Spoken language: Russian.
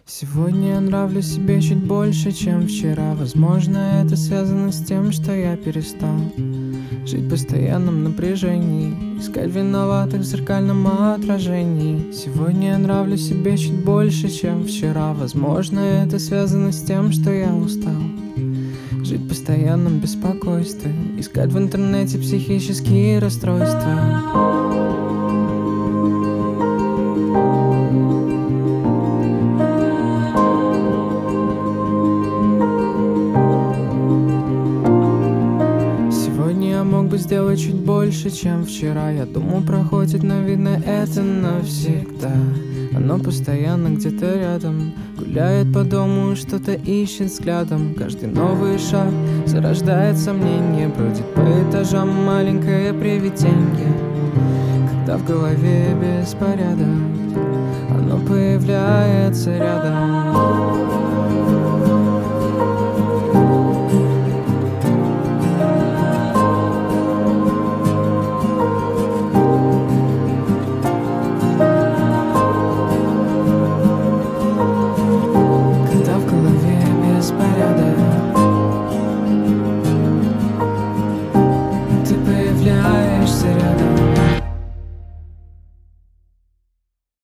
Сегодня я нравлюсь себе чуть больше, чем вчера. Возможно, это связано с тем, что я перестал жить в постоянном напряжении, искать виноватых в зеркальном отражении. Сегодня я нравлюсь себе чуть больше, чем вчера. Возможно, это связано с тем, что я устал жить в постоянном беспокойстве, искать в интернете психические расстройства. Сегодня я мог бы сделать чуть больше, чем вчера. Я думал, проходит, но видно, это навсегда. Оно постоянно где-то рядом, гуляет по дому, что-то ищет взглядом. Каждый новый шаг зарождает сомнение, бродит по этажам маленькое привиденье. Когда в голове беспорядок, оно появляется рядом.